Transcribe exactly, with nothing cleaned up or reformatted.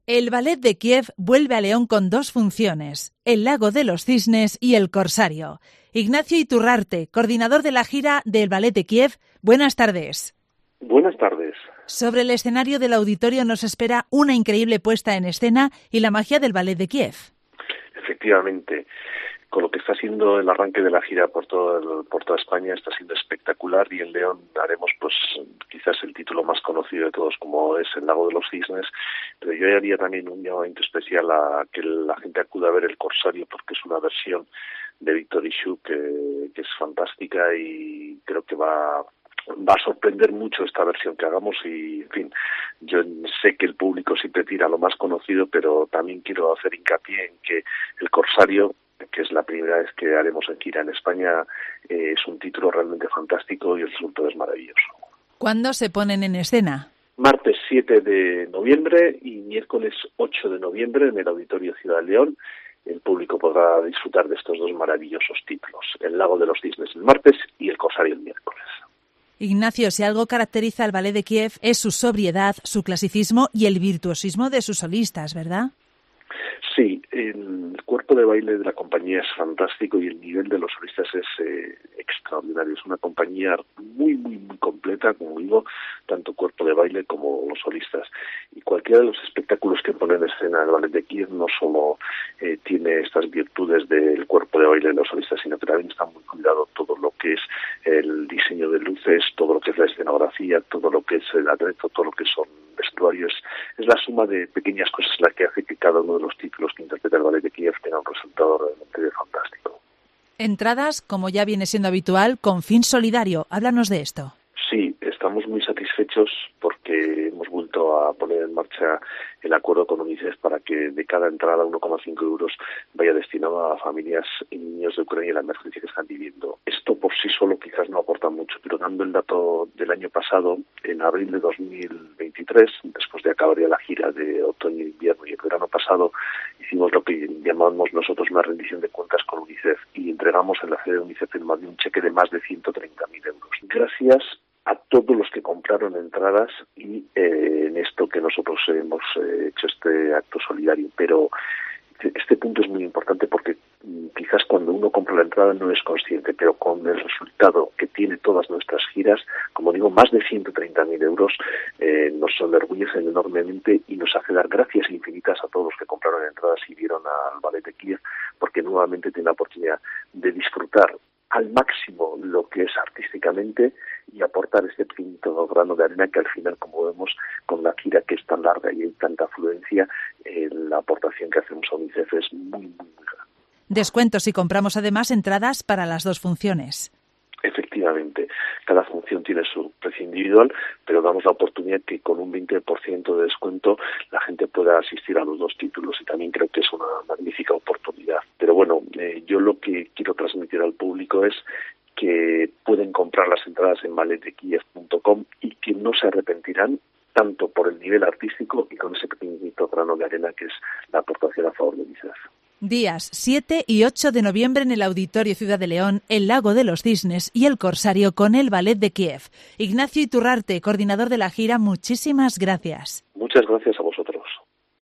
El Ballet de Kiev vuelve a León con dos funciones, El Lago de los Cisnes y El Corsario. Ignacio Iturrarte, coordinador de la gira del Ballet de Kiev, buenas tardes. Buenas tardes. Sobre el escenario del auditorio nos espera una increíble puesta en escena y la magia del Ballet de Kiev. Efectivamente, con lo que está siendo el arranque de la gira por todo el, por toda España está siendo espectacular, y en León haremos pues quizás el título más conocido de todos, como es El Lago de los Cisnes, pero yo haría también un llamamiento especial a que la gente acuda a ver El Corsario, porque es una versión de Victor Ischú que, que es fantástica, y creo que va va a sorprender mucho esta versión que hagamos. Y en fin, yo sé que el público siempre tira a lo más conocido, pero también quiero hacer hincapié en que El Corsario, que es la primera vez que haremos en gira en España, eh, es un título realmente fantástico y el resultado es maravilloso. ¿Cuándo se ponen en escena? Martes siete de noviembre y miércoles ocho de noviembre en el Auditorio Ciudad de León. El público podrá disfrutar de estos dos maravillosos títulos, El Lago de los Cisnes el martes y El Corsario el miércoles. Ignacio, si algo caracteriza al Ballet de Kiev es su sobriedad, su clasicismo y el virtuosismo de sus solistas, ¿verdad? Sí, el cuerpo de baile de la compañía es fantástico y el nivel de los solistas es eh, extraordinario. Es una compañía muy, muy, muy completa, como digo, tanto cuerpo de baile como los solistas. Y cualquiera de los espectáculos que pone en escena el Ballet de Kiev no solo eh, tiene estas virtudes del cuerpo de baile de los solistas, sino que también está muy cuidado todo lo que es el diseño de luces, todo lo que es la escenografía, todo lo que es el atrezo, todo lo que son vestuarios. Es la suma de pequeñas cosas la que hace que cada uno de los títulos que interpreta el Ballet de Kiev tenga un resultado realmente fantástico. Entradas, como ya viene siendo habitual, con fin solidario. Háblanos de esto. Sí, estamos muy satisfechos porque hemos vuelto a poner en marcha el acuerdo con UNICEF para que de cada entrada uno coma cinco euros vaya destinado a familias y niños de Ucrania y la emergencia que están viviendo. Esto por sí solo quizás no aporta mucho, pero dando el dato del año pasado, en abril de dos mil veintitrés, después de acabar ya la gira de otoño, invierno y el verano pasado, hicimos lo que llamamos nosotros una rendición de cuentas con UNICEF y entregamos en la sede de UNICEF en más de un cheque de más de ciento treinta mil euros. Gracias a todos los que compraron entradas y eh, en esto que nosotros hemos eh, hecho este acto solidario. Pero este punto es muy importante porque quizás cuando uno compra la entrada no es consciente, pero con el resultado que tiene todas nuestras giras, como digo, más de ciento treinta mil euros, eh, nos enorgullecen enormemente y nos hace dar gracias infinitas a todos los que compraron entradas y vieron al Ballet de Kiev, porque nuevamente tienen la oportunidad de disfrutar al máximo lo que es artísticamente y aportar este pequeñito grano de arena que al final, como vemos, con la gira que es tan larga y hay tanta afluencia, eh, la aportación que hacemos a UNICEF es muy, muy, muy grande. Descuentos si compramos además entradas para las dos funciones. Efectivamente, cada función tiene su precio individual, pero damos la oportunidad que con un veinte por ciento de descuento la gente pueda asistir a los dos títulos, y también creo que es una magnífica oportunidad. Pero bueno, eh, yo lo que quiero transmitir al público es que pueden comprar las entradas en ballet de kiev punto com y que no se arrepentirán, tanto por el nivel artístico y con ese pequeñito grano de arena que es la aportación a favor de UNICEF. Días siete y ocho de noviembre en el Auditorio Ciudad de León, El Lago de los Cisnes y El Corsario con el Ballet de Kiev. Ignacio Iturrarte, coordinador de la gira, muchísimas gracias. Muchas gracias a vosotros.